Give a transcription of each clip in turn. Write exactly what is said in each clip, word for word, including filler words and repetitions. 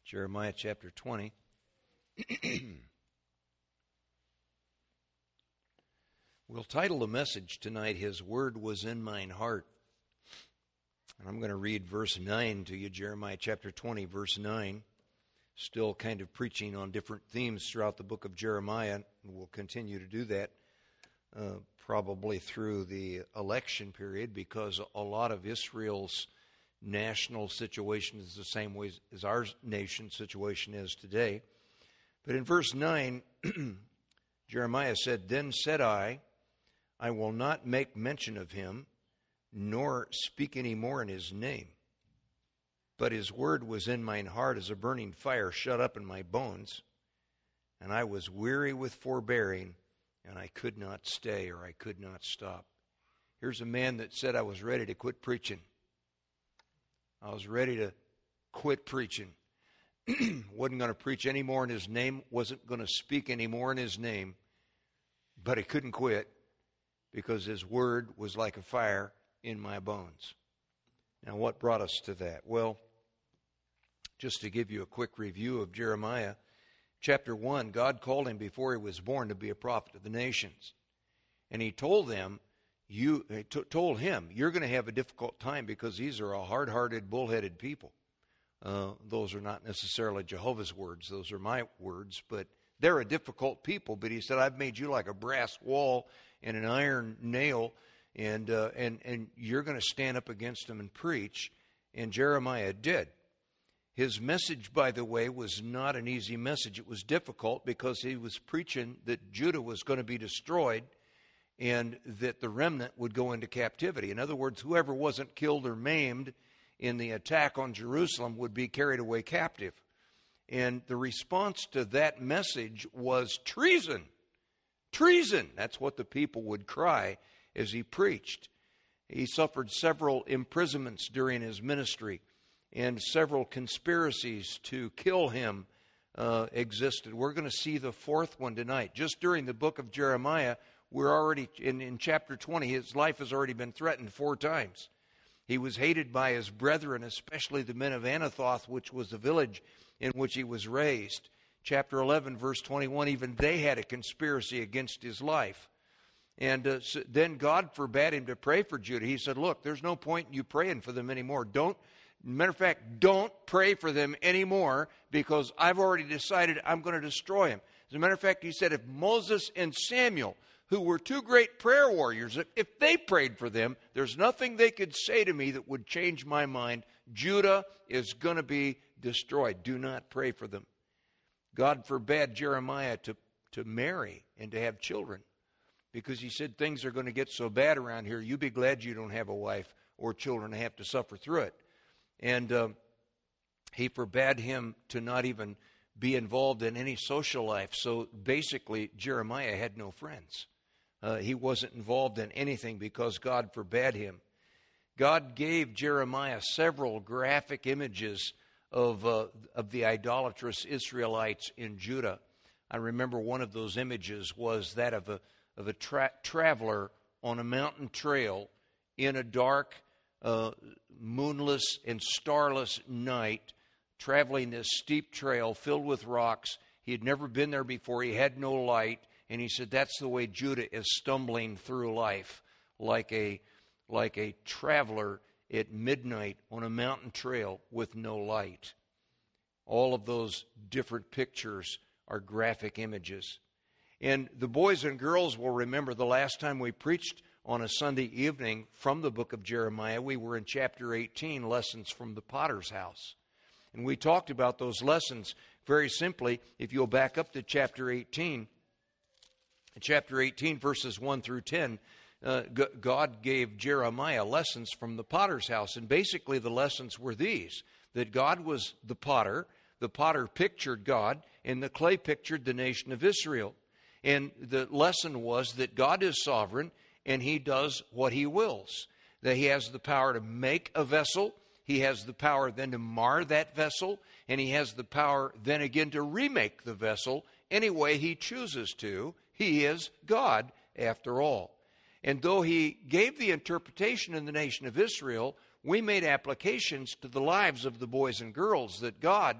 Jeremiah chapter twenty. We'll title the message tonight, His Word Was in Mine Heart. And I'm going to read verse nine to you, Jeremiah chapter twenty, verse nine. Still kind of preaching on different themes throughout the book of Jeremiah, and we'll continue to do that uh, probably through the election period, because a lot of Israel's national situation is the same way as our nation's situation is today. But in verse nine, Jeremiah said, "Then said I, I will not make mention of him, nor speak any more in his name. But his word was in mine heart as a burning fire shut up in my bones. And I was weary with forbearing, and I could not stay," or I could not stop. Here's a man that said, I was ready to quit preaching. I was ready to quit preaching. Wasn't going to preach anymore in his name, wasn't going to speak anymore in his name, but he couldn't quit because his word was like a fire in my bones. Now, what brought us to that? Well, just to give you a quick review of Jeremiah, chapter one, God called him before he was born to be a prophet of the nations. And he told them, you he t- told him, you're going to have a difficult time because these are a hard-hearted, bullheaded people. Uh, those are not necessarily Jehovah's words. Those are my words, but they're a difficult people. But he said, I've made you like a brass wall and an iron nail, and uh, and and you're going to stand up against them and preach. And Jeremiah did. His message, by the way, was not an easy message. It was difficult because he was preaching that Judah was going to be destroyed and that the remnant would go into captivity. In other words, whoever wasn't killed or maimed in the attack on Jerusalem would be carried away captive. And the response to that message was treason. Treason! That's what the people would cry as he preached. He suffered several imprisonments during his ministry, and several conspiracies to kill him uh, existed. We're going to see the fourth one tonight. Just during the book of Jeremiah, we're already in, in chapter twenty, his life has already been threatened four times. He was hated by his brethren, especially the men of Anathoth, which was the village in which he was raised. Chapter eleven, verse twenty-one, even they had a conspiracy against his life. And uh, so then God forbade him to pray for Judah. He said, look, there's no point in you praying for them anymore. Don't, matter of fact, don't pray for them anymore because I've already decided I'm going to destroy them. As a matter of fact, he said, if Moses and Samuel, who were two great prayer warriors, if, if they prayed for them, there's nothing they could say to me that would change my mind. Judah is going to be destroyed. Do not pray for them. God forbade Jeremiah to, to marry and to have children because he said things are going to get so bad around here, you be glad you don't have a wife or children and have to suffer through it. And uh, he forbade him to not even be involved in any social life. So basically, Jeremiah had no friends. Uh, he wasn't involved in anything because God forbade him. God gave Jeremiah several graphic images of uh, of the idolatrous Israelites in Judah. I remember one of those images was that of a of a tra- traveler on a mountain trail in a dark, uh, moonless and starless night, traveling this steep trail filled with rocks. He had never been there before. He had no light. And he said that's the way Judah is stumbling through life, like a like a traveler at midnight on a mountain trail with no light. All of those different pictures are graphic images. And the boys and girls will remember the last time we preached on a Sunday evening from the book of Jeremiah, we were in chapter eighteen, Lessons from the Potter's House. And we talked about those lessons very simply. If you'll back up to chapter eighteen, chapter eighteen, verses one through ten, uh, G- God gave Jeremiah lessons from the potter's house. And basically the lessons were these, that God was the potter, the potter pictured God, and the clay pictured the nation of Israel. And the lesson was that God is sovereign, and he does what he wills. That he has the power to make a vessel, he has the power then to mar that vessel, and he has the power then again to remake the vessel any way he chooses to. He is God, after all. And though he gave the interpretation in the nation of Israel, we made applications to the lives of the boys and girls that God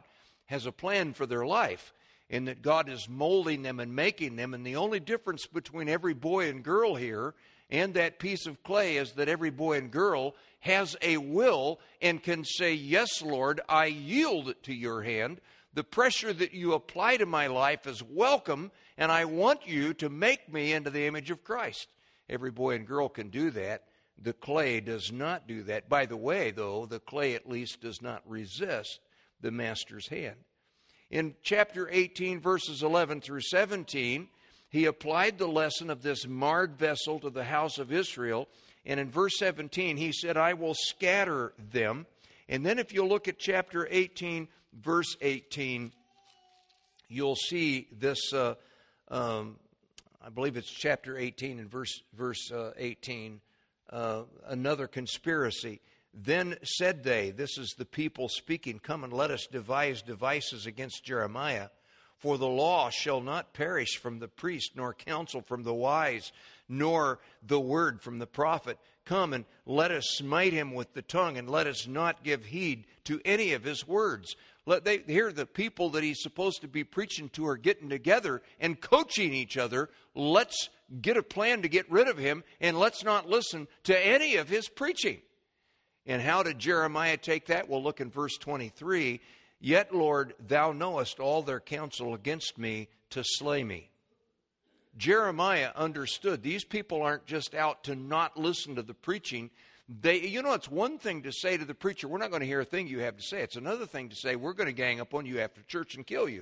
has a plan for their life, and that God is molding them and making them. And the only difference between every boy and girl here and that piece of clay is that every boy and girl has a will and can say, yes, Lord, I yield to your hand. The pressure that you apply to my life is welcome, and I want you to make me into the image of Christ. Every boy and girl can do that. The clay does not do that. By the way, though, the clay at least does not resist the master's hand. In chapter eighteen, verses eleven through seventeen, he applied the lesson of this marred vessel to the house of Israel. And in verse seventeen, he said, I will scatter them. And then if you look at chapter eighteen, verse eighteen, you'll see this, uh, um, I believe it's chapter eighteen and verse, verse uh, eighteen, uh, another conspiracy. Then said they, this is the people speaking, come and let us devise devices against Jeremiah. For the law shall not perish from the priest, nor counsel from the wise, nor the word from the prophet. Come and let us smite him with the tongue, and let us not give heed to any of his words. Let they hear the people that he's supposed to be preaching to are getting together and coaching each other. Let's get a plan to get rid of him, and let's not listen to any of his preaching. And how did Jeremiah take that? Well, look in verse twenty-three. Yet, Lord, thou knowest all their counsel against me to slay me. Jeremiah understood these people aren't just out to not listen to the preaching. They, you know, it's one thing to say to the preacher, we're not going to hear a thing you have to say. It's another thing to say, we're going to gang up on you after church and kill you.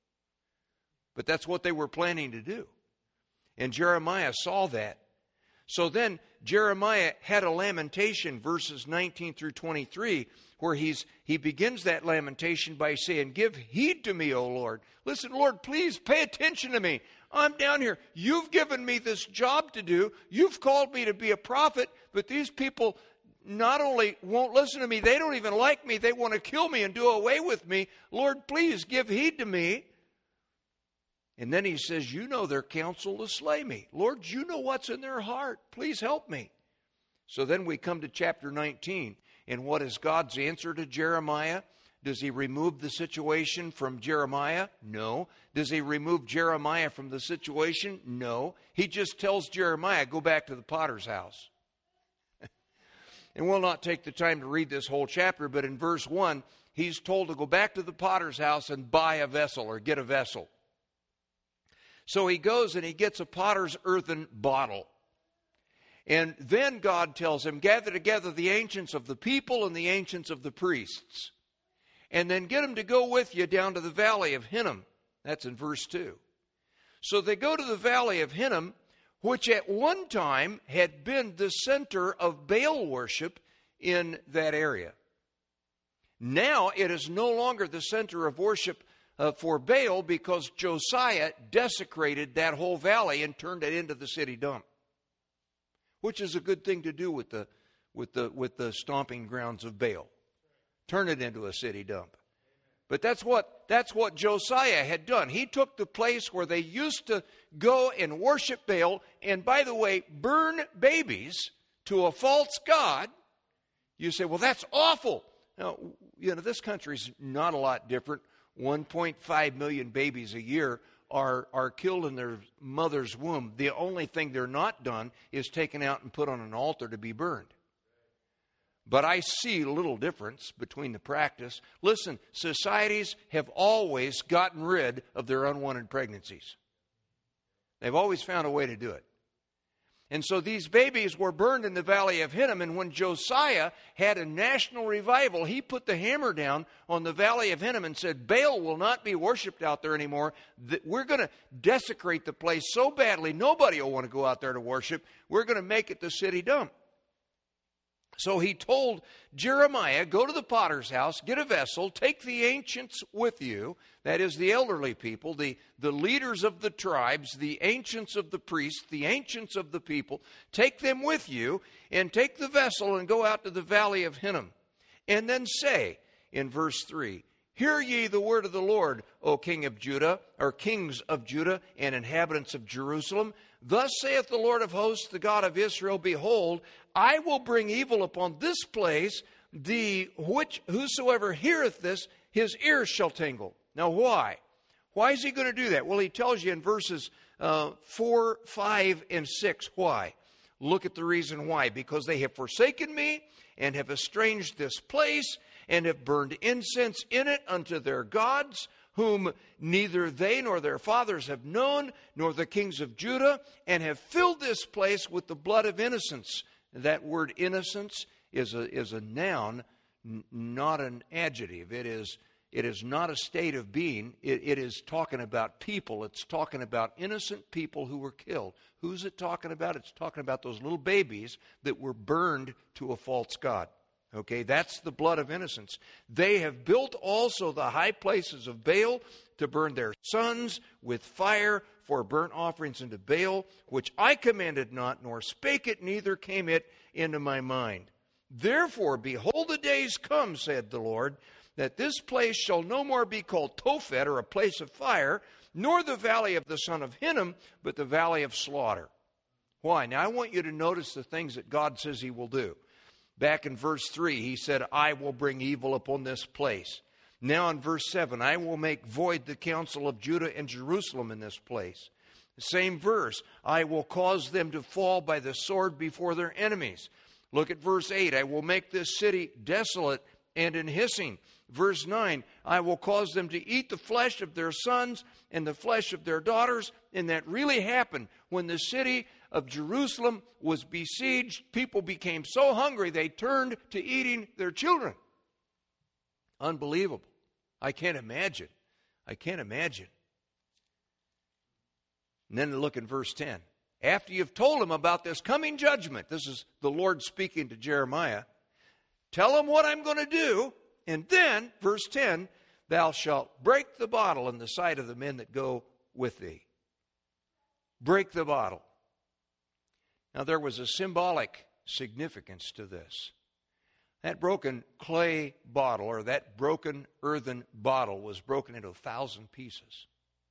But that's what they were planning to do. And Jeremiah saw that. So then Jeremiah had a lamentation, verses nineteen through twenty-three, where he's he begins that lamentation by saying, give heed to me, O Lord. Listen, Lord, please pay attention to me. I'm down here. You've given me this job to do. You've called me to be a prophet, but these people not only won't listen to me, they don't even like me. They want to kill me and do away with me. Lord, please give heed to me. And then he says, you know their counsel to slay me. Lord, you know what's in their heart. Please help me. So then we come to chapter nineteen. And what is God's answer to Jeremiah? Does he remove the situation from Jeremiah? No. Does he remove Jeremiah from the situation? No. He just tells Jeremiah, go back to the potter's house. And we'll not take the time to read this whole chapter, but in verse one, he's told to go back to the potter's house and buy a vessel or get a vessel. So he goes and he gets a potter's earthen bottle. And then God tells him, gather together the ancients of the people and the ancients of the priests. And then get them to go with you down to the valley of Hinnom. That's in verse two. So they go to the valley of Hinnom, which at one time had been the center of Baal worship in that area. Now it is no longer the center of worship Uh, for Baal, because Josiah desecrated that whole valley and turned it into the city dump, which is a good thing to do with the with the with the stomping grounds of Baal. Turn it into a city dump. But that's what that's what Josiah had done. He took the place where they used to go and worship Baal, and by the way, burn babies to a false god. You say, well, that's awful. Now, you know, this country's not a lot different. one point five million babies a year are, are killed in their mother's womb. The only thing they're not done is taken out and put on an altar to be burned. But I see little difference between the practice. Listen, societies have always gotten rid of their unwanted pregnancies. They've always found a way to do it. And so these babies were burned in the valley of Hinnom, and when Josiah had a national revival, he put the hammer down on the valley of Hinnom and said, Baal will not be worshipped out there anymore. We're going to desecrate the place so badly, nobody will want to go out there to worship. We're going to make it the city dump. So he told Jeremiah, go to the potter's house, get a vessel, take the ancients with you, that is the elderly people, the, the leaders of the tribes, the ancients of the priests, the ancients of the people, take them with you, and take the vessel and go out to the valley of Hinnom. And then say, in verse three, hear ye the word of the Lord, O King of Judah, or kings of Judah and inhabitants of Jerusalem. Thus saith the Lord of hosts, the God of Israel, behold, I will bring evil upon this place, the which whosoever heareth this, his ears shall tingle. Now why? Why is he going to do that? Well, he tells you in verses uh, four, five, and six why. Look at the reason why. Because they have forsaken me and have estranged this place and have burned incense in it unto their gods, whom neither they nor their fathers have known, nor the kings of Judah, and have filled this place with the blood of innocents. That word innocence is a, is a noun, n- not an adjective. It is It is not a state of being. It, it is talking about people. It's talking about innocent people who were killed. Who's it talking about? It's talking about those little babies that were burned to a false god. Okay, that's the blood of innocence. They have built also the high places of Baal to burn their sons with fire for burnt offerings unto Baal, which I commanded not, nor spake it, neither came it into my mind. Therefore, behold, the days come, said the Lord, that this place shall no more be called Tophet, or a place of fire, nor the valley of the son of Hinnom, but the valley of slaughter. Why? Now I want you to notice the things that God says he will do. Back in verse three, he said, I will bring evil upon this place. Now in verse seven, I will make void the counsel of Judah and Jerusalem in this place. The same verse, I will cause them to fall by the sword before their enemies. Look at verse eight, I will make this city desolate and in hissing. Verse nine, I will cause them to eat the flesh of their sons and the flesh of their daughters. And that really happened when the city of Jerusalem was besieged. People became so hungry they turned to eating their children. Unbelievable. I can't imagine. I can't imagine. And then look in verse ten. After you've told them about this coming judgment, this is the Lord speaking to Jeremiah, tell them what I'm going to do. And then, verse ten, thou shalt break the bottle in the sight of the men that go with thee. Break the bottle. Now, there was a symbolic significance to this. That broken clay bottle, or that broken earthen bottle, was broken into a thousand pieces.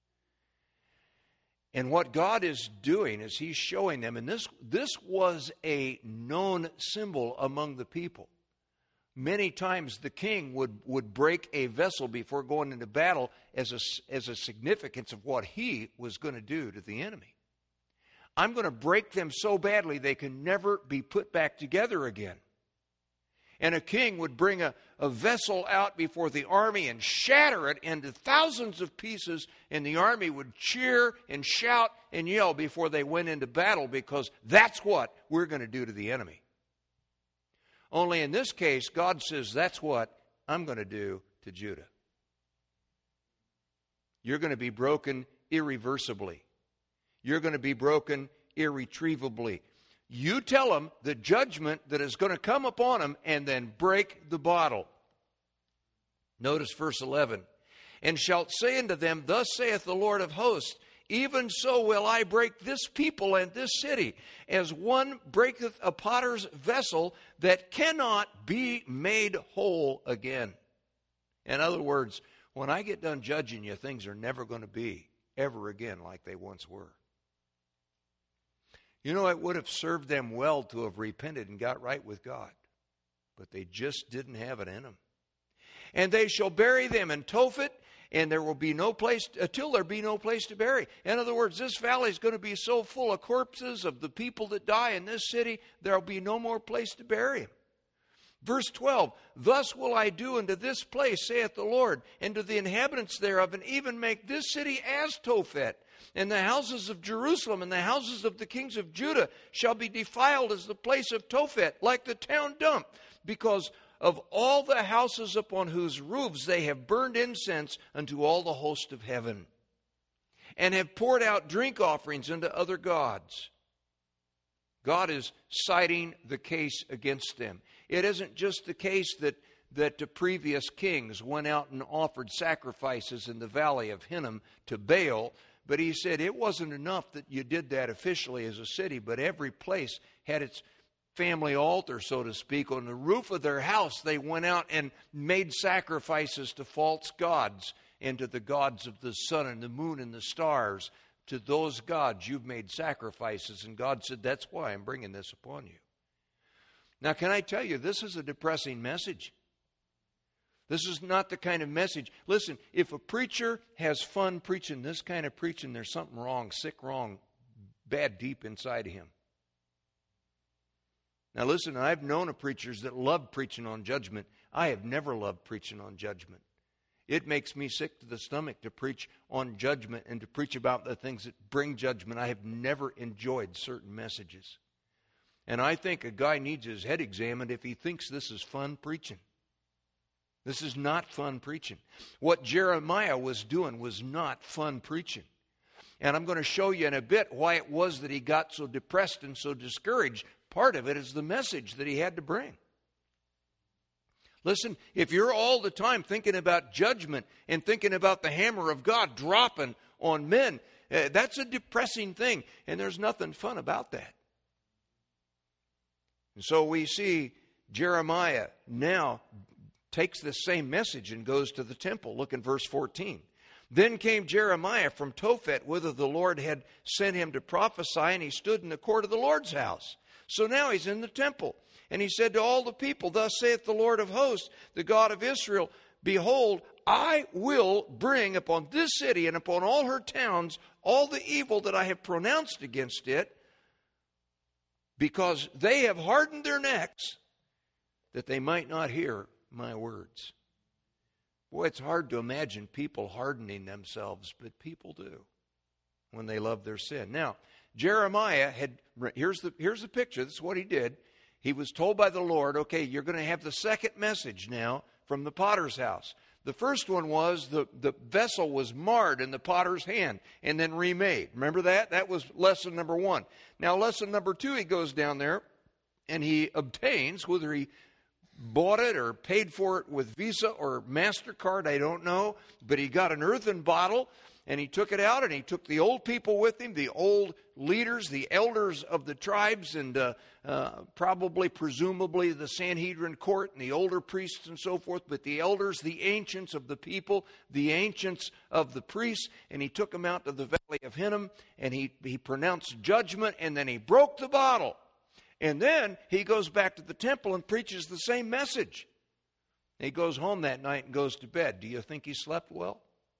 And what God is doing is he's showing them, and this, this was a known symbol among the people. Many times the king would, would break a vessel before going into battle as a, as a significance of what he was going to do to the enemy. I'm going to break them so badly they can never be put back together again. And a king would bring a, a vessel out before the army and shatter it into thousands of pieces, and the army would cheer and shout and yell before they went into battle, because that's what we're going to do to the enemy. Only in this case, God says, that's what I'm going to do to Judah. You're going to be broken irreversibly. You're going to be broken irretrievably. You tell them the judgment that is going to come upon them, and then break the bottle. Notice verse eleven. And shalt say unto them, thus saith the Lord of hosts, even so will I break this people and this city, as one breaketh a potter's vessel that cannot be made whole again. In other words, when I get done judging you, things are never going to be ever again like they once were. You know, it would have served them well to have repented and got right with God, but they just didn't have it in them. And they shall bury them in Tophet, and there will be no place, until there be no place to bury. In other words, this valley is going to be so full of corpses of the people that die in this city, there will be no more place to bury them. Verse twelve, thus will I do unto this place, saith the Lord, and to the inhabitants thereof, and even make this city as Tophet. And the houses of Jerusalem and the houses of the kings of Judah shall be defiled as the place of Tophet, like the town dump, because of all the houses upon whose roofs they have burned incense unto all the host of heaven, and have poured out drink offerings unto other gods. God is citing the case against them. It isn't just the case that, that the previous kings went out and offered sacrifices in the valley of Hinnom to Baal, but he said it wasn't enough that you did that officially as a city, but every place had its family altar, so to speak. On the roof of their house, they went out and made sacrifices to false gods and to the gods of the sun and the moon and the stars. To those gods you've made sacrifices, and God said, that's why I'm bringing this upon you. Now, can I tell you, this is a depressing message. This is not the kind of message. Listen, if a preacher has fun preaching this kind of preaching, there's something wrong, sick, wrong, bad deep inside of him. Now listen, I've known of preachers that love preaching on judgment. I have never loved preaching on judgment. It makes me sick to the stomach to preach on judgment and to preach about the things that bring judgment. I have never enjoyed certain messages. And I think a guy needs his head examined if he thinks this is fun preaching. This is not fun preaching. What Jeremiah was doing was not fun preaching. And I'm going to show you in a bit why it was that he got so depressed and so discouraged. Part of it is the message that he had to bring. Listen, if you're all the time thinking about judgment and thinking about the hammer of God dropping on men, uh, that's a depressing thing, and there's nothing fun about that. And so we see Jeremiah now takes this same message and goes to the temple. Look in verse fourteen. Then came Jeremiah from Tophet, whither the Lord had sent him to prophesy, and he stood in the court of the Lord's house. So now he's in the temple. And he said to all the people, Thus saith the Lord of hosts, the God of Israel, Behold, I will bring upon this city and upon all her towns all the evil that I have pronounced against it, because they have hardened their necks, that they might not hear my words. Boy, it's hard to imagine people hardening themselves, but people do when they love their sin. Now, Jeremiah had, here's the, here's the picture. This is what he did. He was told by the Lord, okay, you're going to have the second message now from the potter's house. The first one was the, the vessel was marred in the potter's hand and then remade. Remember that? That was lesson number one. Now, lesson number two, he goes down there and he obtains, whether he bought it or paid for it with Visa or MasterCard, I don't know, but he got an earthen bottle and he took it out and he took the old people with him, the old leaders, the elders of the tribes, and uh, uh, probably, presumably, the Sanhedrin court and the older priests and so forth, but the elders, the ancients of the people, the ancients of the priests, and he took them out to the valley of Hinnom, and he, he pronounced judgment, and then he broke the bottle. And then he goes back to the temple and preaches the same message. He goes home that night and goes to bed. Do you think he slept well?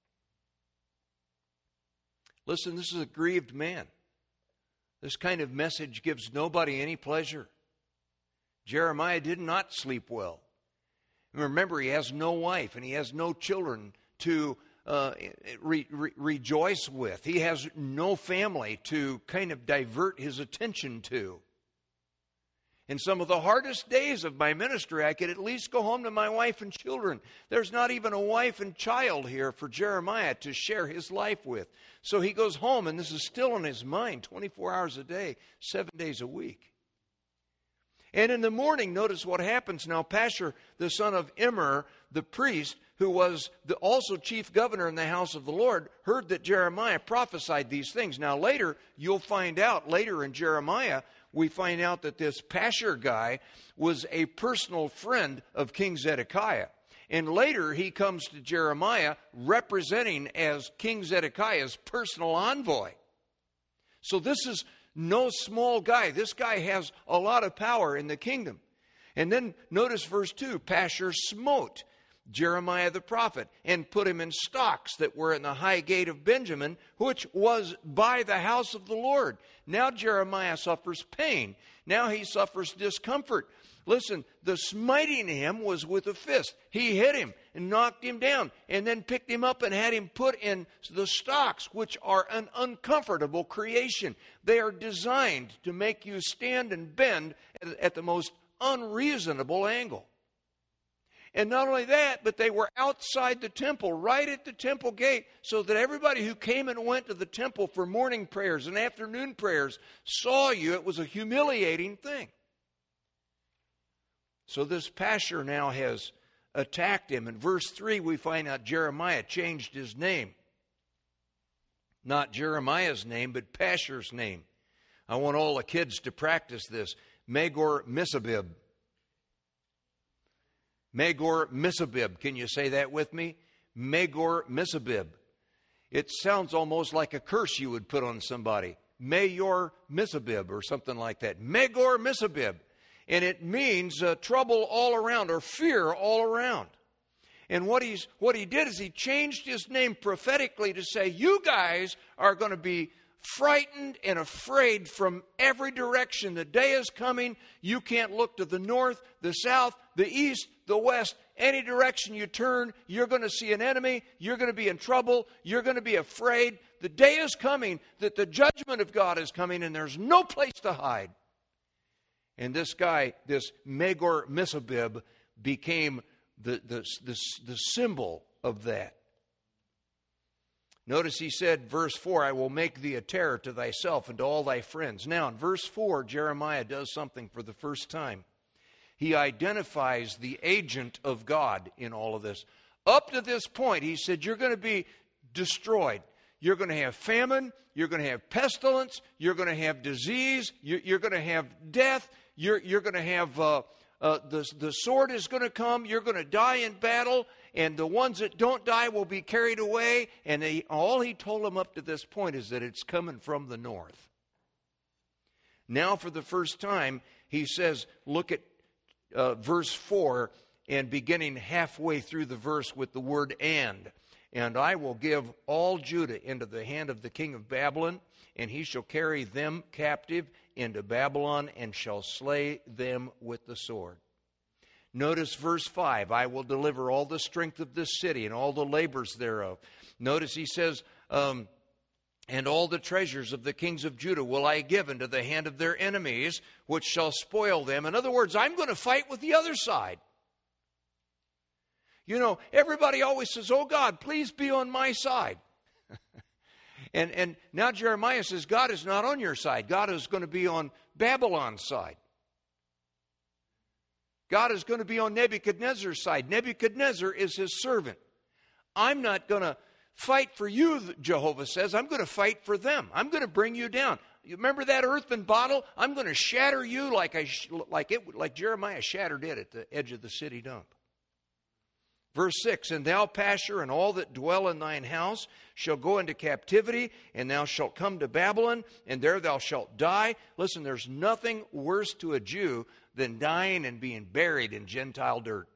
Listen, this is a grieved man. This kind of message gives nobody any pleasure. Jeremiah did not sleep well. Remember, he has no wife and he has no children to uh, re- re- rejoice with. He has no family to kind of divert his attention to. In some of the hardest days of my ministry, I could at least go home to my wife and children. There's not even a wife and child here for Jeremiah to share his life with. So he goes home, and this is still on his mind twenty-four hours a day, seven days a week. And in the morning, notice what happens now. Pashur, the son of Immer, the priest, who was the also chief governor in the house of the Lord, heard that Jeremiah prophesied these things. Now later, you'll find out, later in Jeremiah, we find out that this Pashur guy was a personal friend of King Zedekiah. And later he comes to Jeremiah representing as King Zedekiah's personal envoy. So this is no small guy. This guy has a lot of power in the kingdom. And then notice verse two, Pashur smote Jeremiah the prophet and put him in stocks that were in the high gate of Benjamin, which was by the house of the Lord. Now Jeremiah suffers pain. Now he suffers discomfort. Listen, the smiting him was with a fist. He hit him and knocked him down and then picked him up and had him put in the stocks, which are an uncomfortable creation. They are designed to make you stand and bend at the most unreasonable angle. And not only that, but they were outside the temple, right at the temple gate, so that everybody who came and went to the temple for morning prayers and afternoon prayers saw you. It was a humiliating thing. So this Pashur now has attacked him. In verse three, we find out Jeremiah changed his name. Not Jeremiah's name, but Pashur's name. I want all the kids to practice this. Magor-Missabib. Magor-Missabib. Can you say that with me? Magor-Missabib. It sounds almost like a curse you would put on somebody. Mayor-Missabib or something like that. Magor-Missabib. And it means uh, trouble all around or fear all around. And what he's what he did is he changed his name prophetically to say, you guys are going to be frightened and afraid from every direction. The day is coming. You can't look to the north, the south, the east, the west. Any direction you turn, you're going to see an enemy. You're going to be in trouble. You're going to be afraid. The day is coming that the judgment of God is coming, and there's no place to hide. And this guy, this Magor Missabib, became the, the, the, the symbol of that. Notice he said, verse four, I will make thee a terror to thyself and to all thy friends. Now, in verse four, Jeremiah does something for the first time. He identifies the agent of God in all of this. Up to this point, he said, you're going to be destroyed. You're going to have famine. You're going to have pestilence. You're going to have disease. You're, you're going to have death. You're, you're going to have... Uh, Uh, the, the sword is going to come. You're going to die in battle. And the ones that don't die will be carried away. And they, all he told them up to this point is that it's coming from the north. Now for the first time, he says, look at uh, verse four and beginning halfway through the verse with the word and. And I will give all Judah into the hand of the king of Babylon, and he shall carry them captive into Babylon and shall slay them with the sword. Notice verse five, I will deliver all the strength of this city and all the labors thereof. Notice he says, um, and all the treasures of the kings of Judah will I give into the hand of their enemies, which shall spoil them. In other words, I'm going to fight with the other side. You know, everybody always says, oh God, please be on my side. And and now Jeremiah says, God is not on your side. God is going to be on Babylon's side. God is going to be on Nebuchadnezzar's side. Nebuchadnezzar is his servant. I'm not going to fight for you, Jehovah says. I'm going to fight for them. I'm going to bring you down. You remember that earthen bottle? I'm going to shatter you like I like it like Jeremiah shattered it at the edge of the city dump. Verse six, and thou, Pashur, and all that dwell in thine house shall go into captivity, and thou shalt come to Babylon, and there thou shalt die. Listen, there's nothing worse to a Jew than dying and being buried in Gentile dirt.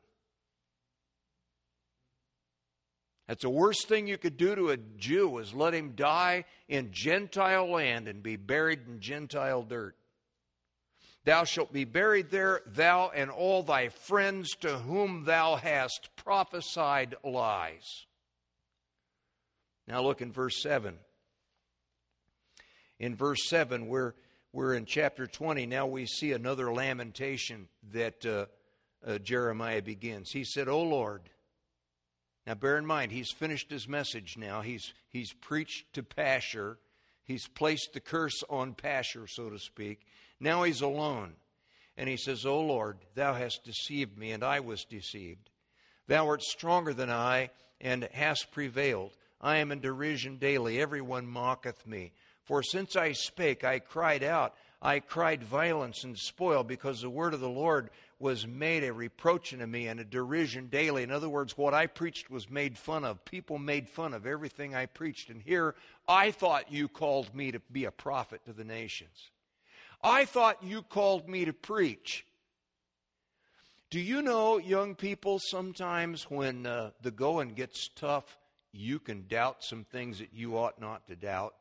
That's the worst thing you could do to a Jew, is let him die in Gentile land and be buried in Gentile dirt. Thou shalt be buried there, thou and all thy friends to whom thou hast prophesied lies. Now look in verse seven. In verse seven, we're, we're in chapter twenty. Now we see another lamentation that uh, uh, Jeremiah begins. He said, O Lord. Now bear in mind, he's finished his message now. He's, he's preached to Pashur. He's placed the curse on Pashur, so to speak. Now he's alone. And he says, O Lord, thou hast deceived me, and I was deceived. Thou art stronger than I, and hast prevailed. I am in derision daily. Everyone mocketh me. For since I spake, I cried out. I cried violence and spoil, because the word of the Lord was made a reproach unto me and a derision daily. In other words, what I preached was made fun of. People made fun of everything I preached. And here, I thought you called me to be a prophet to the nations. I thought you called me to preach. Do you know, young people, sometimes when uh, the going gets tough, you can doubt some things that you ought not to doubt?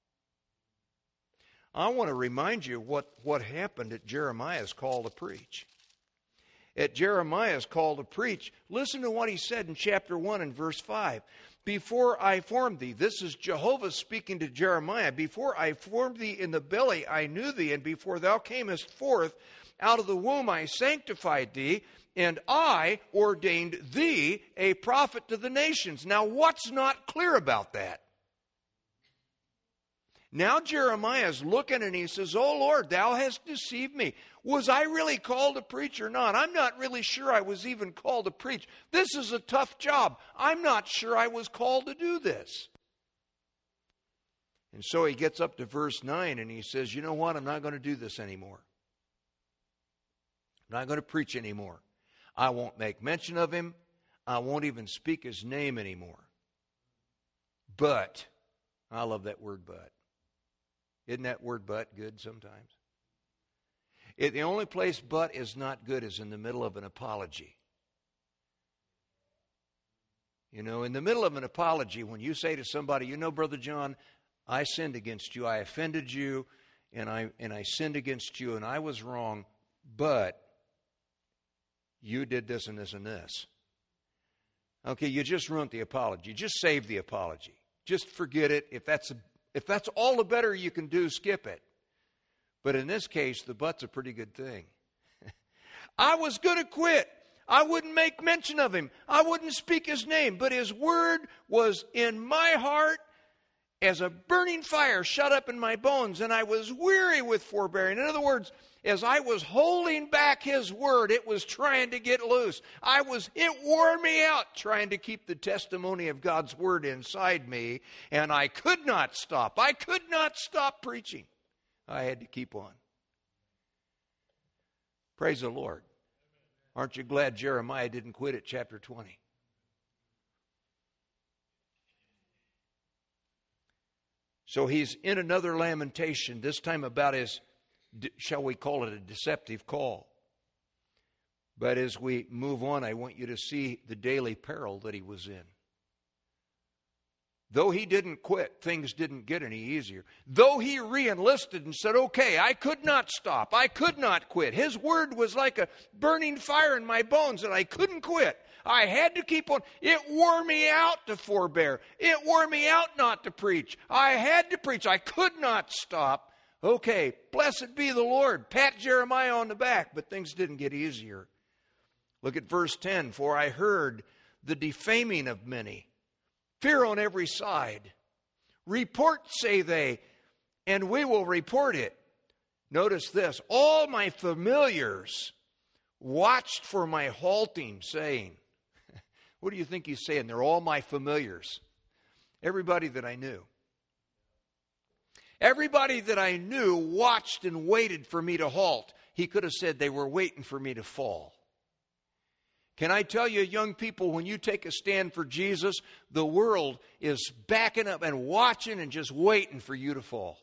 I want to remind you what, what happened at Jeremiah's call to preach. At Jeremiah's call to preach, listen to what he said in chapter one and verse five. Before I formed thee, this is Jehovah speaking to Jeremiah, before I formed thee in the belly, I knew thee, and before thou camest forth out of the womb, I sanctified thee, and I ordained thee a prophet to the nations. Now, what's not clear about that? Now Jeremiah is looking and he says, O Lord, thou hast deceived me. Was I really called to preach or not? I'm not really sure I was even called to preach. This is a tough job. I'm not sure I was called to do this. And so he gets up to verse nine and he says, you know what? I'm not going to do this anymore. I'm not going to preach anymore. I won't make mention of him. I won't even speak his name anymore. But, I love that word but. Isn't that word but good sometimes? It, the only place but is not good is in the middle of an apology. You know, in the middle of an apology, when you say to somebody, you know, Brother John, I sinned against you, I offended you, and I and I sinned against you, and I was wrong, but you did this and this and this. Okay, you just ruined the apology. Just save the apology. Just forget it. If that's a, if that's all the better you can do, skip it. But in this case, the but's a pretty good thing. I was going to quit. I wouldn't make mention of him. I wouldn't speak his name. But his word was in my heart as a burning fire shut up in my bones. And I was weary with forbearing. In other words, as I was holding back his word, it was trying to get loose. I was, it wore me out trying to keep the testimony of God's word inside me. And I could not stop. I could not stop preaching. I had to keep on. Praise the Lord. Aren't you glad Jeremiah didn't quit at chapter twenty? So he's in another lamentation, this time about his, shall we call it a deceptive call. But as we move on, I want you to see the daily peril that he was in. Though he didn't quit, things didn't get any easier. Though he re-enlisted and said, okay, I could not stop. I could not quit. His word was like a burning fire in my bones, and I couldn't quit. I had to keep on. It wore me out to forbear. It wore me out not to preach. I had to preach. I could not stop. Okay, blessed be the Lord. Pat Jeremiah on the back, but things didn't get easier. Look at verse ten. For I heard the defaming of many. Fear on every side. Report, say they, and we will report it. Notice this. All my familiars watched for my halting, saying, what do you think he's saying? They're all my familiars. Everybody that I knew. Everybody that I knew watched and waited for me to halt. He could have said they were waiting for me to fall. Can I tell you, young people, when you take a stand for Jesus, the world is backing up and watching and just waiting for you to fall.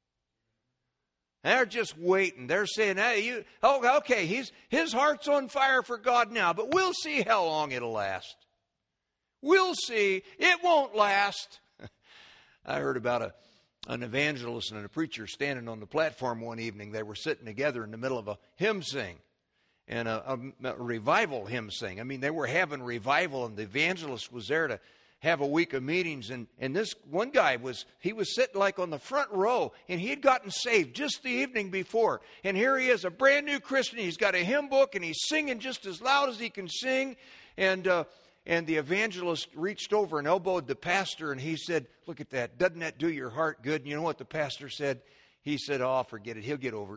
They're just waiting. They're saying, hey, you, oh, okay, he's, his heart's on fire for God now, but we'll see how long it'll last. We'll see. It won't last. I heard about a, an evangelist and a preacher standing on the platform one evening. They were sitting together in the middle of a hymn sing. And a, a, a revival hymn sing. I mean, they were having revival, and the evangelist was there to have a week of meetings. And, and this one guy was, he was sitting like on the front row, and he had gotten saved just the evening before. And here he is, a brand new Christian. He's got a hymn book, and he's singing just as loud as he can sing. And uh, and the evangelist reached over and elbowed the pastor, and he said, look at that. Doesn't that do your heart good? And you know what the pastor said? He said, oh, forget it. He'll get over it.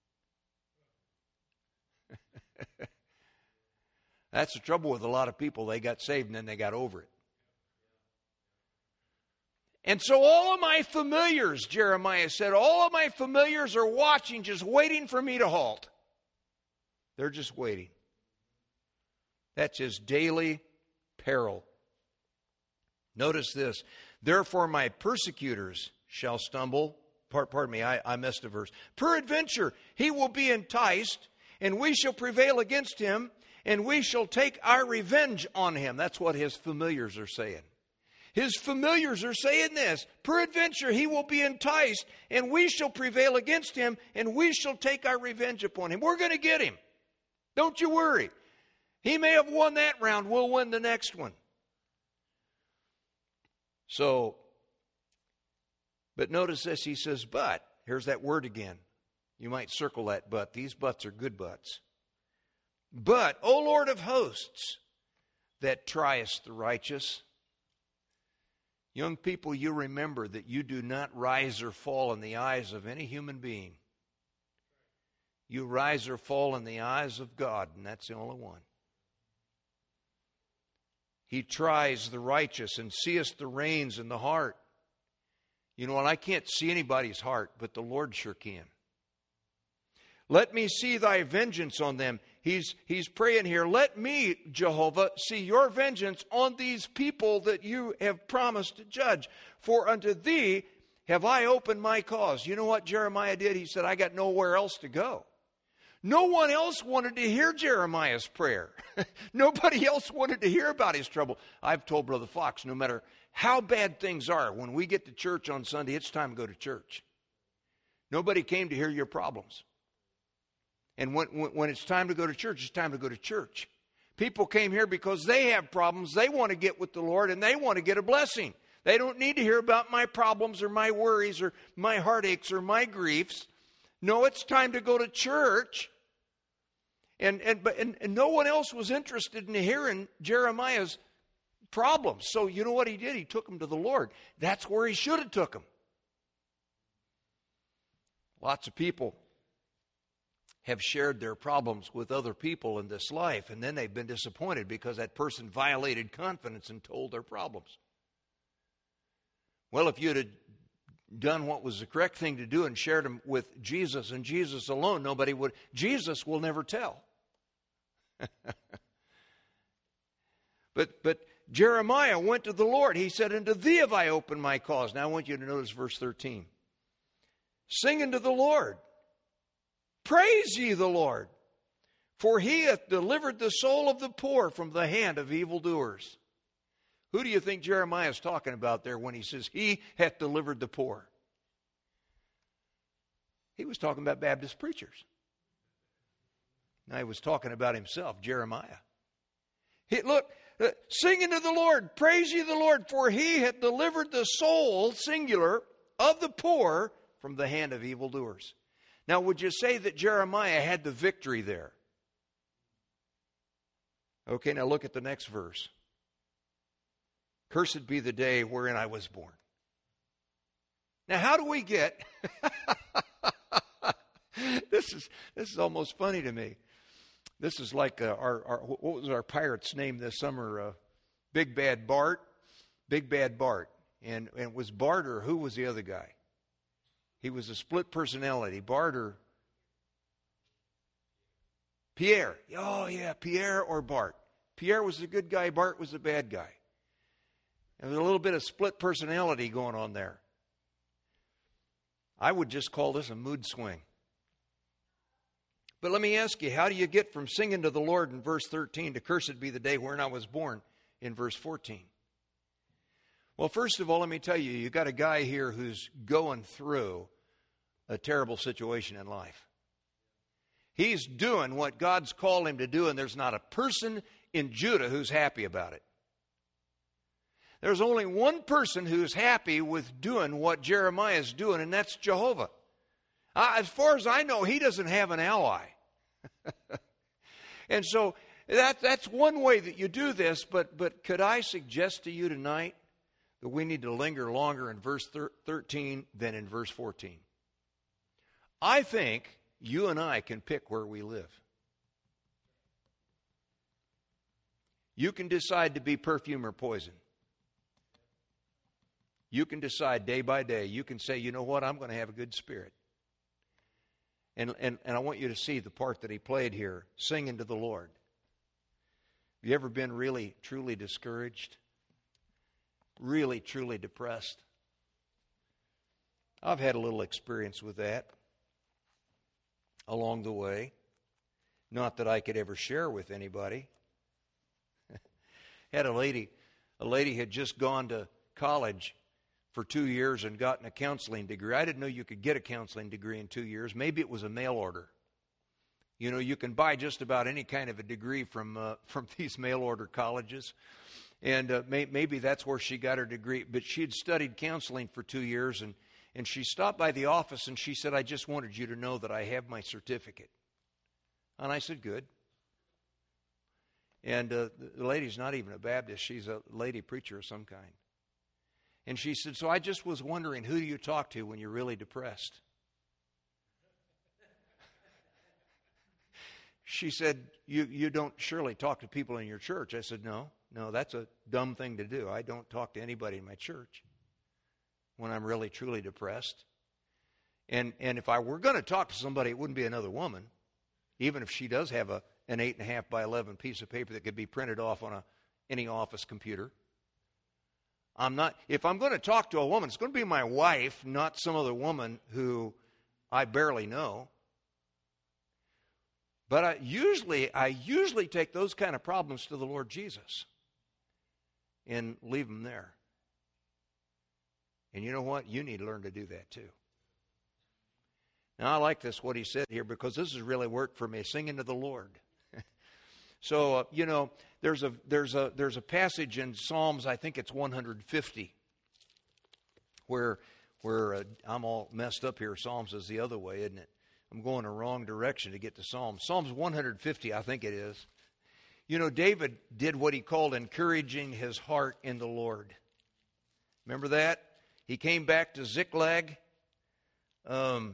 That's the trouble with a lot of people. They got saved and then they got over it. And so all of my familiars, Jeremiah said, all of my familiars are watching, just waiting for me to halt. They're just waiting. That's his daily peril. Notice this. Therefore my persecutors shall stumble. Pardon me, I, I missed a verse. Peradventure he will be enticed, and we shall prevail against him, and we shall take our revenge on him. That's what his familiars are saying. His familiars are saying this. Peradventure he will be enticed, and we shall prevail against him, and we shall take our revenge upon him. We're going to get him. Don't you worry. He may have won that round. We'll win the next one. So, but notice this. He says, but. Here's that word again. You might circle that but. These buts are good buts. But, O Lord of hosts, that triest the righteous. Young people, you remember that you do not rise or fall in the eyes of any human being. You rise or fall in the eyes of God, and that's the only one. He tries the righteous and seeth the reins in the heart. You know what? I can't see anybody's heart, but the Lord sure can. Let me see thy vengeance on them. He's, he's praying here. Let me, Jehovah, see your vengeance on these people that you have promised to judge. For unto thee have I opened my cause. You know what Jeremiah did? He said, I got nowhere else to go. No one else wanted to hear Jeremiah's prayer. Nobody else wanted to hear about his trouble. I've told Brother Fox, no matter how bad things are, when we get to church on Sunday, it's time to go to church. Nobody came to hear your problems. And when, when it's time to go to church, it's time to go to church. People came here because they have problems. They want to get with the Lord, and they want to get a blessing. They don't need to hear about my problems or my worries or my heartaches or my griefs. No, it's time to go to church. And, and, but, and, and no one else was interested in hearing Jeremiah's problems. So you know what he did? He took them to the Lord. That's where he should have took them. Lots of people have shared their problems with other people in this life, and then they've been disappointed because that person violated confidence and told their problems. Well, if you'd have done what was the correct thing to do and shared them with Jesus and Jesus alone, nobody would. Jesus will never tell. but but Jeremiah went to the Lord. He said, "Unto thee have I opened my cause." Now I want you to notice verse thirteen. Sing unto the Lord. Praise ye the Lord. For he hath delivered the soul of the poor from the hand of evildoers. Who do you think Jeremiah is talking about there when he says, he hath delivered the poor? He was talking about Baptist preachers. Now he was talking about himself, Jeremiah. He, look, uh, sing unto the Lord, praise ye the Lord, for he hath delivered the soul, singular, of the poor from the hand of evildoers. Now, would you say that Jeremiah had the victory there? Okay, now look at the next verse. Cursed be the day wherein I was born. Now, how do we get... this is this is almost funny to me. This is like uh, our, our what was our pirate's name this summer? Uh, Big Bad Bart. Big Bad Bart. And, and was Bart, or who was the other guy? He was a split personality. Bart or Pierre. Oh, yeah, Pierre or Bart. Pierre was the good guy. Bart was the bad guy. There was a little bit of split personality going on there. I would just call this a mood swing. But let me ask you, how do you get from singing to the Lord in verse thirteen to cursed be the day wherein I was born in verse fourteen? Well, first of all, let me tell you, you got a guy here who's going through a terrible situation in life. He's doing what God's called him to do, and there's not a person in Judah who's happy about it. There's only one person who's happy with doing what Jeremiah is doing, and that's Jehovah. Uh, as far as I know, he doesn't have an ally. And so that, that's one way that you do this, but, but could I suggest to you tonight that we need to linger longer in verse thirteen than in verse fourteen? I think you and I can pick where we live. You can decide to be perfume or poison. You can decide day by day. You can say, you know what, I'm going to have a good spirit. And, and, and I want you to see the part that he played here, singing to the Lord. Have you ever been really, truly discouraged? Really, truly depressed? I've had a little experience with that along the way. Not that I could ever share with anybody. Had a lady, a lady had just gone to college for two years and gotten a counseling degree. I didn't know you could get a counseling degree in two years. Maybe it was a mail order. You know, you can buy just about any kind of a degree from uh, from these mail order colleges. And uh, may, maybe that's where she got her degree. But she had studied counseling for two years, and, and she stopped by the office, and she said, I just wanted you to know that I have my certificate. And I said, good. And uh, the lady's not even a Baptist. She's a lady preacher of some kind. And she said, so I just was wondering, who do you talk to when you're really depressed? She said, you, you don't surely talk to people in your church. I said, no, no, that's a dumb thing to do. I don't talk to anybody in my church when I'm really, truly depressed. And and if I were going to talk to somebody, it wouldn't be another woman, even if she does have a an eight and a half by eleven piece of paper that could be printed off on a any office computer. I'm not. If I'm going to talk to a woman, it's going to be my wife, not some other woman who I barely know. But I usually, I usually take those kind of problems to the Lord Jesus and leave them there. And you know what? You need to learn to do that too. Now, I like this, what he said here, because this has really worked for me, singing to the Lord. So, uh, you know, there's a there's a there's a passage in Psalms, I think it's one hundred fifty, where where uh, I'm all messed up here. Psalms is the other way, isn't it? I'm going the wrong direction to get to Psalms. Psalms one hundred fifty, I think it is. You know, David did what he called encouraging his heart in the Lord. Remember that? He came back to Ziklag. Um,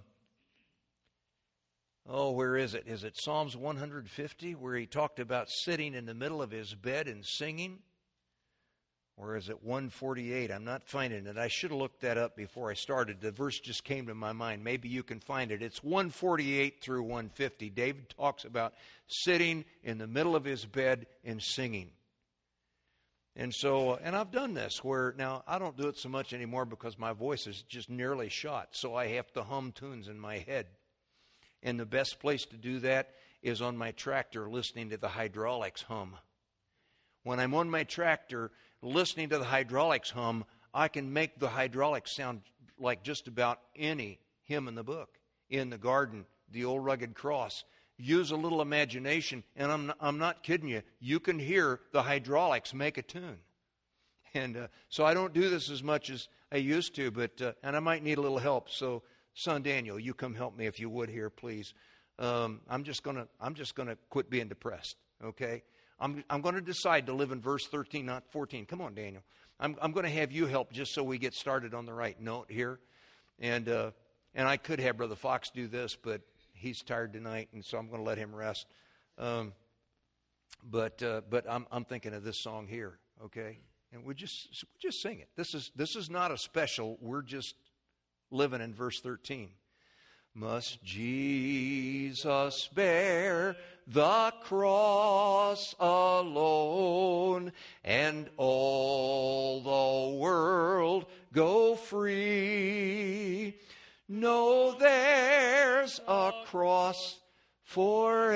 oh, where is it? Is it Psalms one hundred fifty, where he talked about sitting in the middle of his bed and singing? Or is it one forty-eight? I'm not finding it. I should have looked that up before I started. The verse just came to my mind. Maybe you can find it. It's one forty-eight through one fifty. David talks about sitting in the middle of his bed and singing. And so, and I've done this where, now I don't do it so much anymore because my voice is just nearly shot. So I have to hum tunes in my head. And the best place to do that is on my tractor, listening to the hydraulics hum. When I'm on my tractor listening to the hydraulics hum, I can make the hydraulics sound like just about any hymn in the book. In the Garden, The Old Rugged Cross. Use a little imagination, and I'm not, I'm not kidding you. You can hear the hydraulics make a tune. And uh, so I don't do this as much as I used to, but uh, and I might need a little help. So, son Daniel, you come help me if you would here, please. Um, I'm just gonna I'm just gonna quit being depressed. Okay. I'm I'm going to decide to live in verse thirteen, not fourteen. Come on, Daniel. I'm I'm going to have you help just so we get started on the right note here. And uh, and I could have Brother Fox do this, but he's tired tonight, and so I'm going to let him rest. Um, but uh, but I'm I'm thinking of this song here, okay? And we just we just sing it. This is this is not a special. We're just living in verse thirteen. Must Jesus bear the cross alone, and all the world go free? No, there's a cross for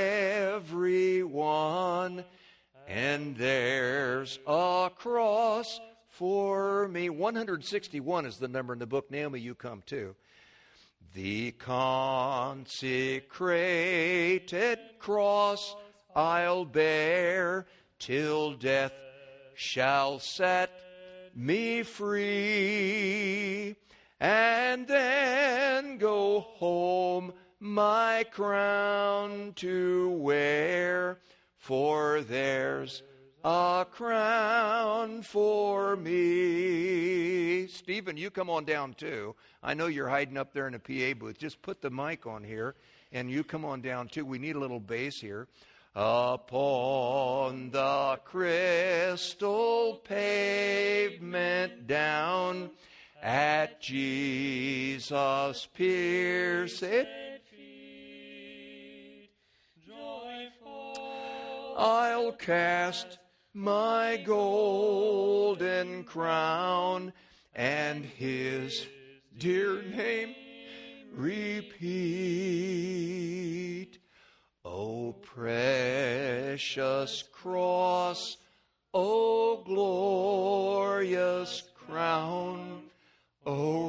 everyone, and there's a cross for me. one sixty-one is the number in the book. Naomi, you come too. The consecrated cross I'll bear till death shall set me free, and then go home my crown to wear, for there's a crown for me. Stephen, you come on down too. I know you're hiding up there in the P A booth. Just put the mic on here, and you come on down too. We need a little bass here. Upon the crystal pavement down at Jesus' pierced feet, joyful I'll cast my golden crown, and his dear name repeat. O precious cross, O glorious crown, O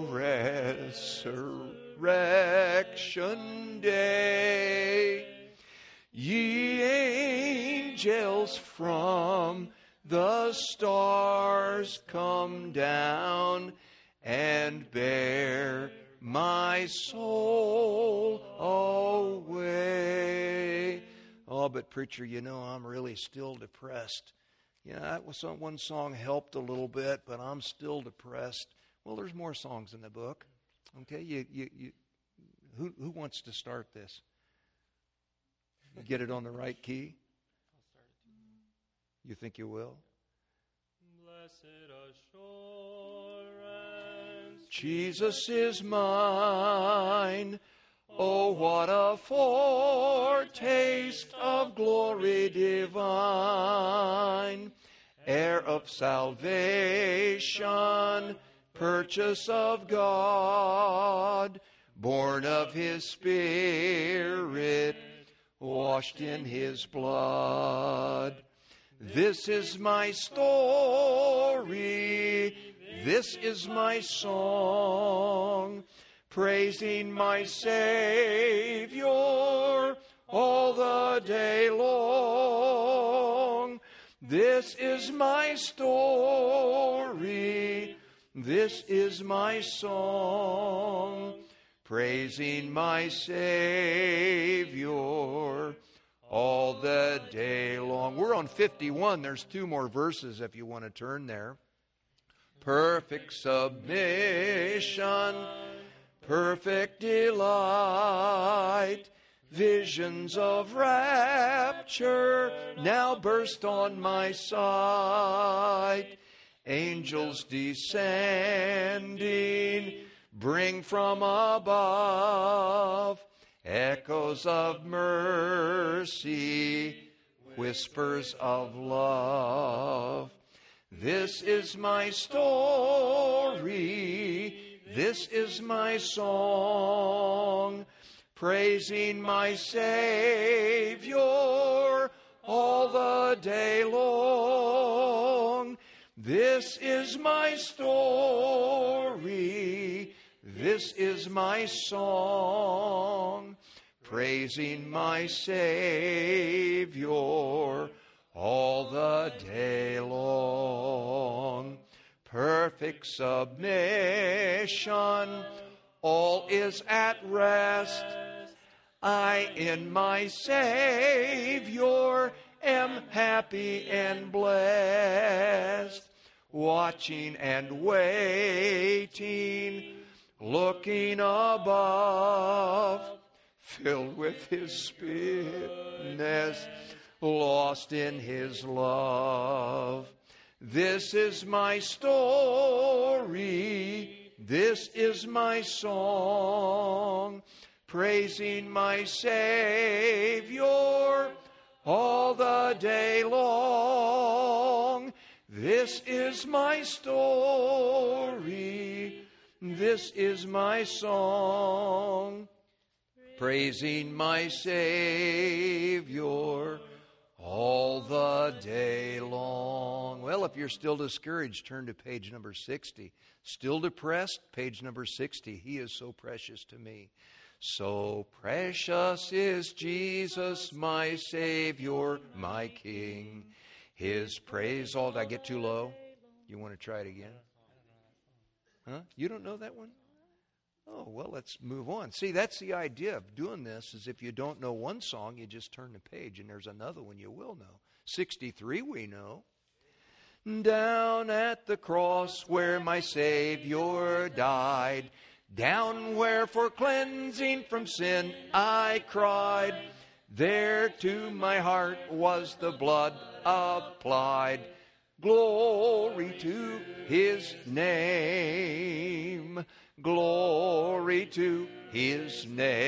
resurrection day, ye angels from the stars come down and bear my soul away. Oh, but preacher, you know, I'm really still depressed. Yeah, that was some, one song helped a little bit, but I'm still depressed. Well, there's more songs in the book. Okay, you, you, you who, who wants to start this? Get it on the right key? You think you will? Blessed assurance, Jesus is mine. Oh, what a foretaste of glory divine, heir of salvation, purchase of God, born of his Spirit, washed in his blood. This is my story, this is my song, praising my Savior all the day long. This is my story, this is my song, praising my Savior all the day long. We're on fifty-one. There's two more verses if you want to turn there. Perfect submission, perfect delight, visions of rapture now burst on my sight. Angels descending, bring from above echoes of mercy, whispers of love. This is my story, this is my song, praising my Savior all the day long. This is my story, this is my song, praising my Savior all the day long. Perfect submission, all is at rest. I in my Savior am happy and blessed, watching and waiting, looking above, filled with his spiritness, lost in his love. This is my story, this is my song, praising my Savior all the day long. This is my story, this is my song, praising my Savior all the day long. Well, if you're still discouraged, turn to page number sixty. Still depressed? Page number sixty. He is so precious to me. So precious is Jesus, my Savior, my King. His praise all... Did I get too low? You want to try it again? Huh? You don't know that one? Oh, well, let's move on. See, that's the idea of doing this, is if you don't know one song, you just turn the page, and there's another one you will know. sixty-three we know. Down at the cross where my Savior died, down where for cleansing from sin I cried, there to my heart was the blood applied. Glory to his name. Glory to his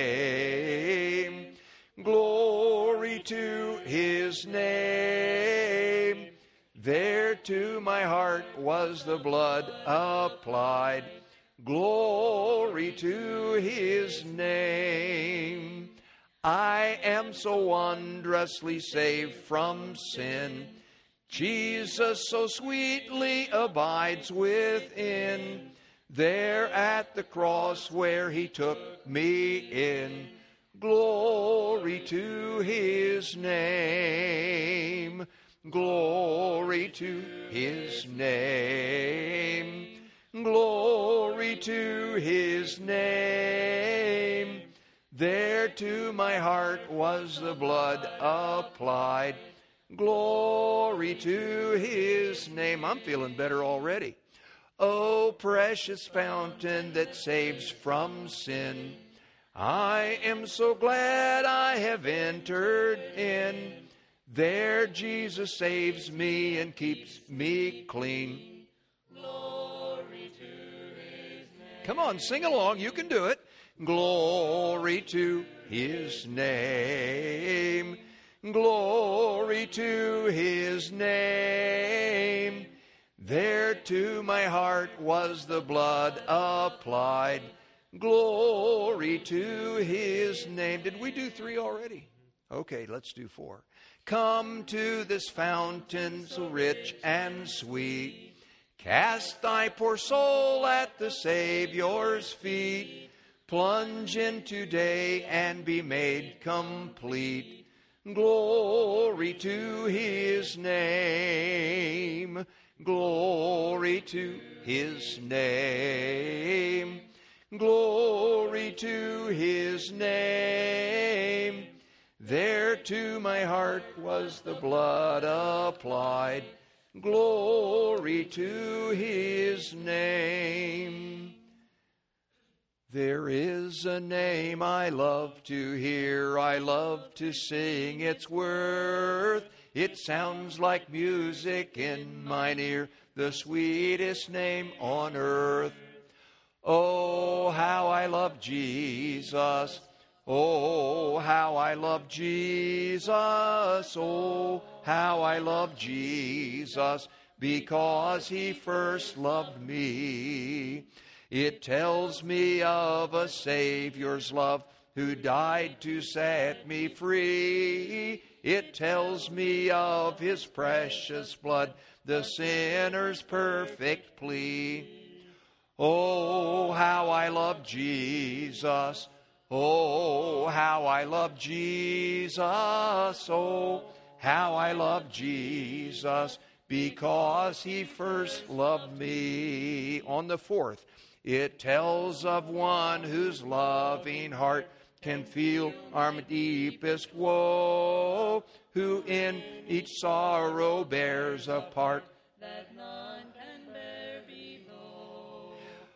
name. Glory to his name. There to my heart was the blood applied. Glory to his name. I am so wondrously saved from sin. Jesus so sweetly abides within. There at the cross where he took me in. Glory to his name. Glory to his name. Glory to his name. There to my heart was the blood applied. Glory to his name. I'm feeling better already. Oh, precious fountain that saves from sin, I am so glad I have entered in. There Jesus saves me and keeps me clean. Glory to his name. Come on, sing along. You can do it. Glory to his name. Glory to his name. There to my heart was the blood applied. Glory to his name. Did we do three already? Okay, let's do four. Come to this fountain so rich and sweet. Cast thy poor soul at the Savior's feet. Plunge in today and be made complete. Glory to his name. Glory to his name. Glory to his name. There to my heart was the blood applied. Glory to his name. There is a name I love to hear, I love to sing its worth. It sounds like music in mine ear, the sweetest name on earth. Oh, how I love Jesus. Oh, how I love Jesus. Oh, how I love Jesus, because he first loved me. It tells me of a Savior's love who died to set me free. It tells me of his precious blood, the sinner's perfect plea. Oh, how I love Jesus. Oh, how I love Jesus. Oh, how I love Jesus, because he first loved me. On the fourth, it tells of one whose loving heart can feel our deepest woe, who in each sorrow bears a part that none can bear below.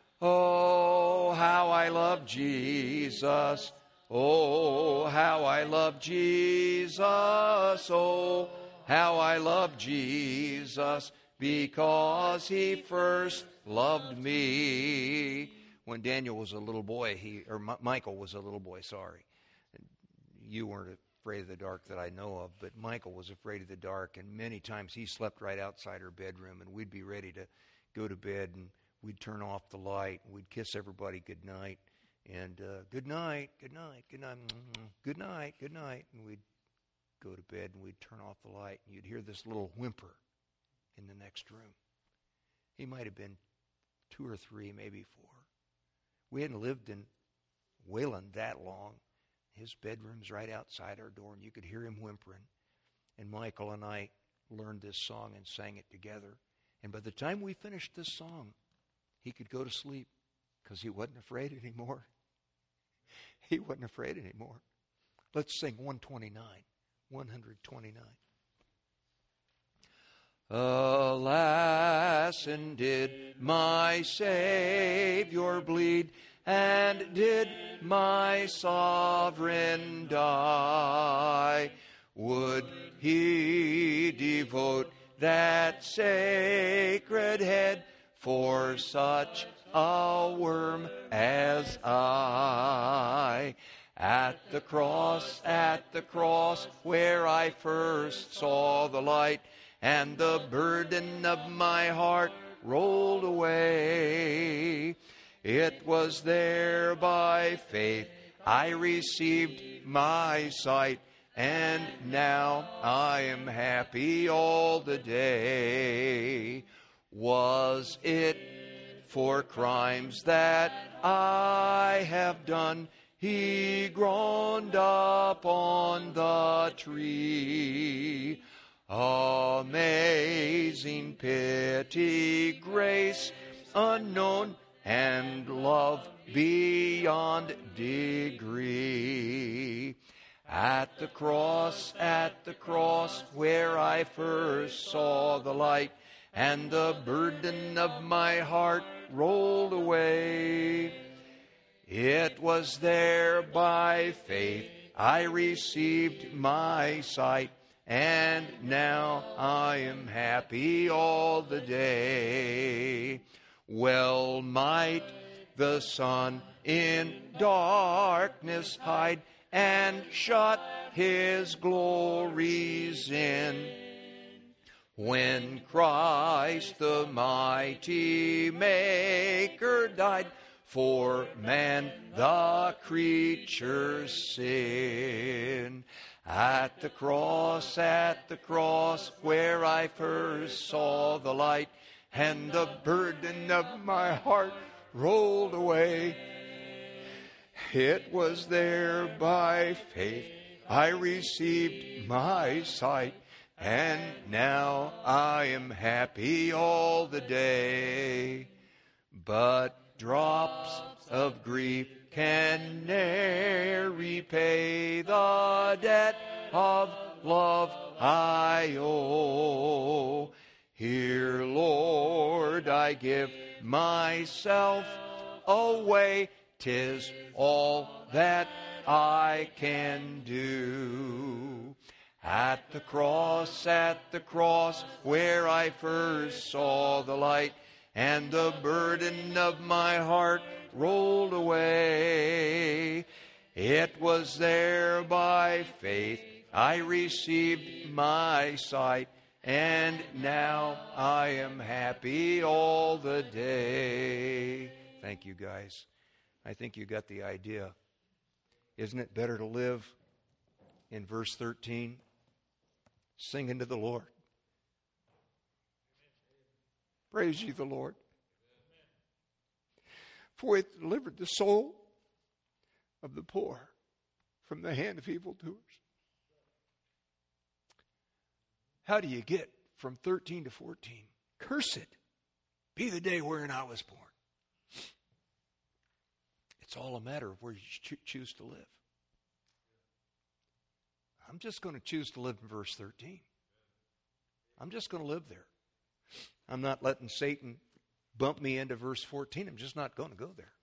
Oh, how I love Jesus. Oh, how I love Jesus. Oh, how I love Jesus, because he first loved me. When Daniel was a little boy, he or M- Michael was a little boy, sorry. You weren't afraid of the dark that I know of, but Michael was afraid of the dark, and many times he slept right outside our bedroom, and we'd be ready to go to bed, and we'd turn off the light, and we'd kiss everybody good night, and uh, good night, good night, good night, good night, good night, and we'd go to bed, and we'd turn off the light, and you'd hear this little whimper in the next room. He might have been two or three, maybe four. We hadn't lived in Wayland that long. His bedroom's right outside our door, and you could hear him whimpering. And Michael and I learned this song and sang it together. And by the time we finished this song, he could go to sleep because he wasn't afraid anymore. He wasn't afraid anymore. Let's sing one twenty-nine. one twenty-nine. Alas, and did my Savior bleed, and did my sovereign die? Would he devote that sacred head for such a worm as I? At the cross, at the cross, where I first saw the light, and the burden of my heart rolled away. It was there by faith I received my sight, and now I am happy all the day. Was it for crimes that I have done he groaned upon the tree? Amazing pity, grace unknown, and love beyond degree. At the cross, at the cross, where I first saw the light, and the burden of my heart rolled away. It was there by faith I received my sight, and now I am happy all the day. Well might the sun in darkness hide, and shut his glories in, when Christ the mighty Maker died for man the creature's sin. At the cross, at the cross, where I first saw the light, and the burden of my heart rolled away. It was there by faith I received my sight, and now I am happy all the day. But drops of grief can ne'er repay the debt of love I owe. Here, Lord, I give myself away. 'Tis all that I can do. At the cross, at the cross, where I first saw the light, and the burden of my heart rolled away. It was there by faith I received my sight, and now I am happy all the day. Thank you, guys. I think you got the idea. Isn't it better to live in verse thirteen? Singing to the Lord. Praise ye the Lord. For it delivered the soul of the poor from the hand of evildoers. How do you get from thirteen to fourteen? Cursed be the day wherein I was born. It's all a matter of where you cho- choose to live. I'm just going to choose to live in verse thirteen. I'm just going to live there. I'm not letting Satan bump me into verse fourteen. I'm just not going to go there.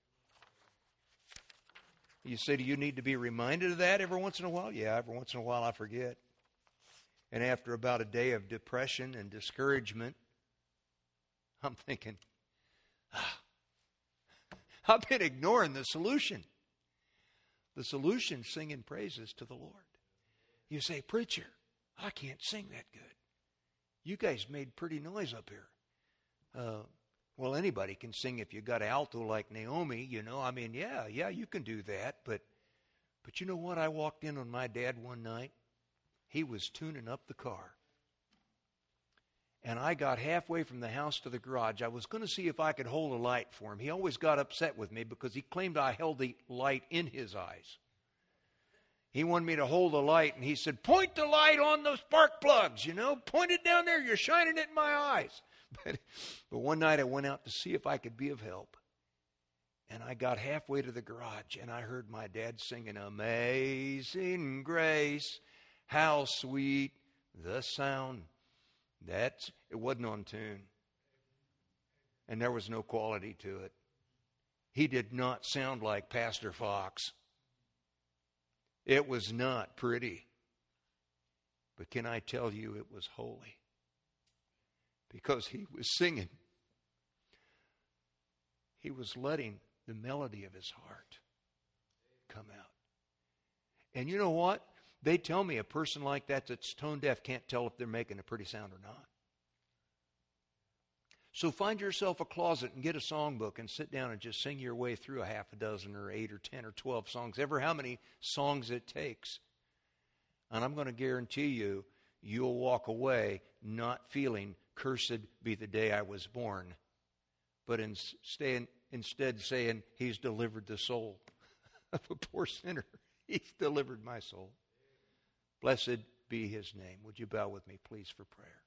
You say, do you need to be reminded of that every once in a while? Yeah, every once in a while I forget. And after about a day of depression and discouragement, I'm thinking, ah, I've been ignoring the solution. The solution, singing praises to the Lord. You say, preacher, I can't sing that good. You guys made pretty noise up here. Uh, well, anybody can sing if you got an alto like Naomi, you know. I mean, yeah, yeah, you can do that. But, but you know what? I walked in on my dad one night. He was tuning up the car. And I got halfway from the house to the garage. I was going to see if I could hold a light for him. He always got upset with me because he claimed I held the light in his eyes. He wanted me to hold the light, and he said, point the light on those spark plugs, you know. Point it down there. You're shining it in my eyes. But, but one night I went out to see if I could be of help. And I got halfway to the garage, and I heard my dad singing, Amazing Grace, how sweet the sound. That's, it wasn't on tune. And there was no quality to it. He did not sound like Pastor Fox. It was not pretty. But can I tell you, it was holy. Because he was singing. He was letting the melody of his heart come out. And you know what? They tell me a person like that that's tone deaf can't tell if they're making a pretty sound or not. So find yourself a closet and get a songbook and sit down and just sing your way through a half a dozen or eight or ten or twelve songs, ever how many songs it takes. And I'm going to guarantee you, you'll walk away not feeling, cursed be the day I was born, but instead, instead saying, he's delivered the soul of a poor sinner. He's delivered my soul. Blessed be his name. Would you bow with me, please, for prayer?